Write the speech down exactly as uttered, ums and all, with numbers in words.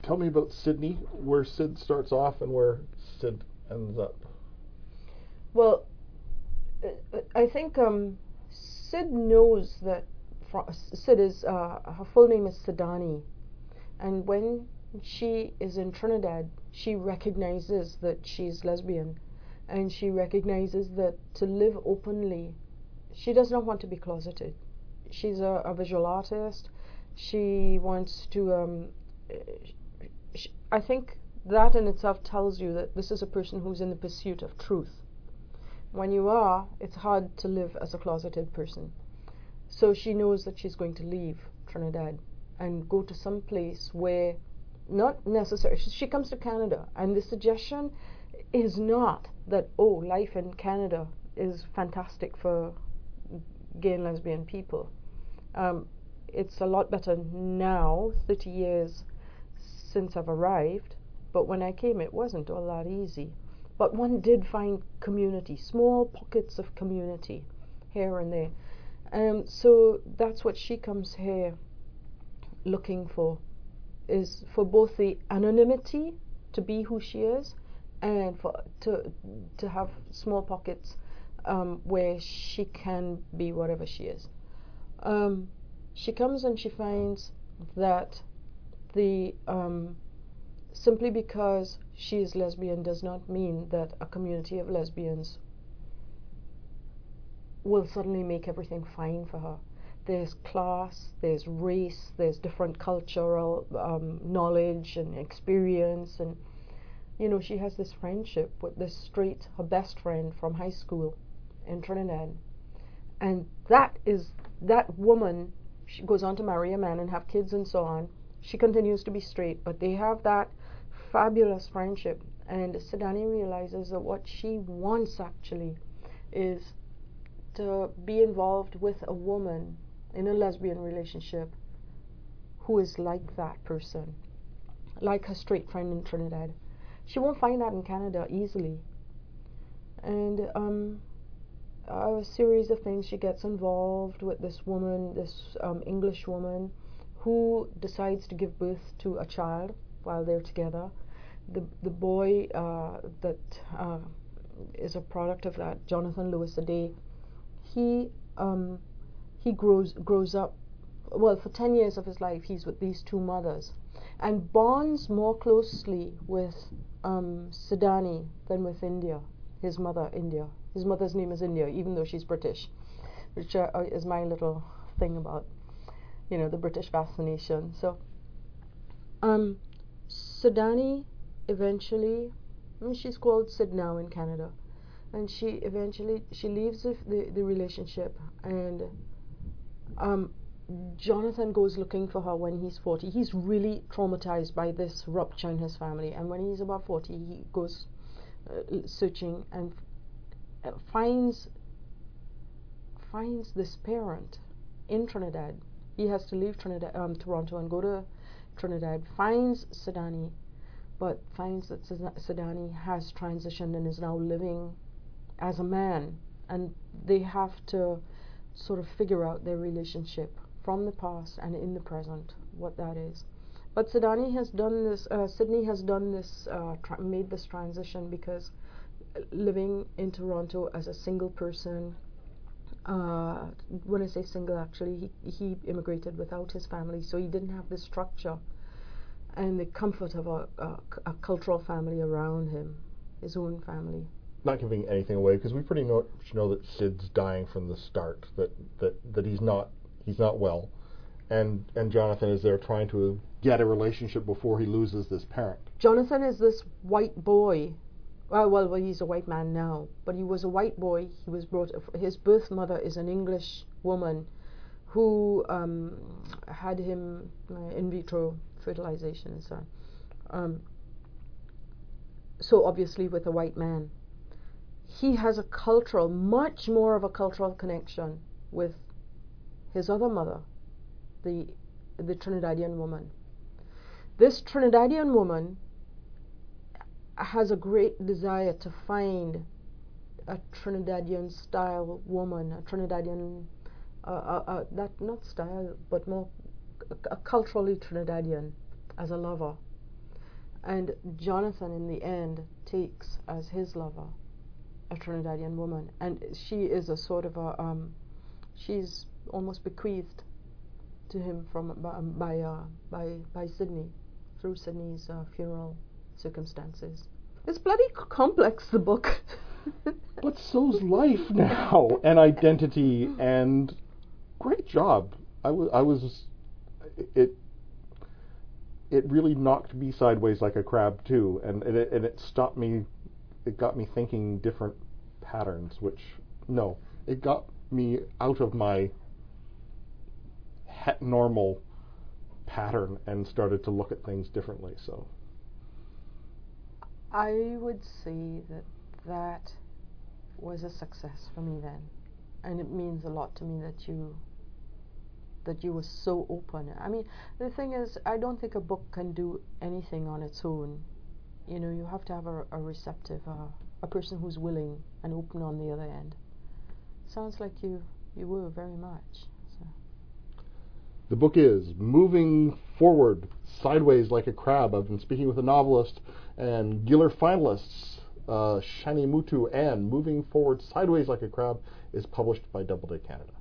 tell me about Sydney, where Sid starts off and where Sid ends up. Well, I think um, Sid knows that fr- Sid is, uh, her full name is Sidani, and when she is in Trinidad, she recognizes that she's lesbian, and she recognizes that to live openly, she does not want to be closeted. She's a, a visual artist. She wants to, um, sh- I think that in itself tells you that this is a person who's in the pursuit of truth. When you are, it's hard to live as a closeted person. So she knows that she's going to leave Trinidad and go to some place where, not necessarily, she comes to Canada, and the suggestion is not that, oh, life in Canada is fantastic for gay and lesbian people. Um, it's a lot better now, thirty years since I've arrived, but when I came it wasn't all that easy. But one did find community, small pockets of community here and there. Um, so that's what she comes here looking for, is for both the anonymity to be who she is, and for to to have small pockets um, where she can be whatever she is. Um, she comes and she finds that the um, simply because she is lesbian does not mean that a community of lesbians will suddenly make everything fine for her. There's class, there's race, there's different cultural um, knowledge and experience, and you know, she has this friendship with this straight, her best friend from high school in Trinidad, and that is that woman. She goes on to marry a man and have kids and so on. She continues to be straight, but they have that fabulous friendship, and Sidani realizes that what she wants actually is to be involved with a woman in a lesbian relationship who is like that person, like her straight friend in Trinidad. She won't find that in Canada easily, and um, a series of things, she gets involved with this woman, this um, English woman, who decides to give birth to a child while they're together. The the boy uh, that uh, is a product of that, Jonathan Lewis Ade, he um, he grows grows up. Well, for ten years of his life, he's with these two mothers, and bonds more closely with um, Sidani than with India, his mother, India. His mother's name is India, even though she's British, which uh, is my little thing about, you know, the British fascination. So, um, Sidani eventually, I mean, she's called Sid now in Canada, and she eventually she leaves the the, the relationship, and um, Jonathan goes looking for her when he's forty. He's really traumatized by this rupture in his family, and when he's about forty, he goes uh, searching and uh, finds finds this parent in Trinidad. He has to leave Trinidad, um, Toronto, and go to Trinidad. Finds Sidani, but finds that Sidani has transitioned and is now living as a man, and they have to sort of figure out their relationship from the past and in the present, what that is. But Sidani has done this. Uh, Sydney has done this, uh, tra- made this transition because living in Toronto as a single person. Uh, when I say single, actually, he he immigrated without his family, so he didn't have the structure and the comfort of a, a, a cultural family around him, his own family. Not giving anything away, because we pretty much know that Sid's dying from the start. That that that he's not he's not well, and and Jonathan is there trying to get a relationship before he loses this parent. Jonathan is this white boy. Uh, well, well, he's a white man now, but he was a white boy. He was brought. His birth mother is an English woman who um, had him uh, in vitro fertilization and so on. Um, so obviously with a white man. He has a cultural, much more of a cultural connection with his other mother, the the Trinidadian woman. This Trinidadian woman has a great desire to find a Trinidadian style woman, a Trinidadian, uh, uh, uh, that not style, but more a, a culturally Trinidadian as a lover. And Jonathan, in the end, takes as his lover a Trinidadian woman, and she is a sort of a, um, she's almost bequeathed to him from um, by uh, by by Sydney, through Sydney's uh, funeral circumstances. It's bloody c- complex, the book. But so's life now, and identity, and great job. I was, I was, it, it really knocked me sideways like a crab too, and, and it, and it stopped me. It got me thinking different patterns. Which no, it got me out of my het normal pattern and started to look at things differently. So I would say that that was a success for me then, and it means a lot to me that you that you were so open. I mean, the thing is, I don't think a book can do anything on its own. You know, you have to have a, a receptive, uh, a person who's willing and open on the other end. Sounds like you you were very much. So. The book is Moving Forward, Sideways Like a Crab. I've been speaking with a novelist and Giller finalists, uh, Shani Mutu, and Moving Forward, Sideways Like a Crab is published by Doubleday Canada.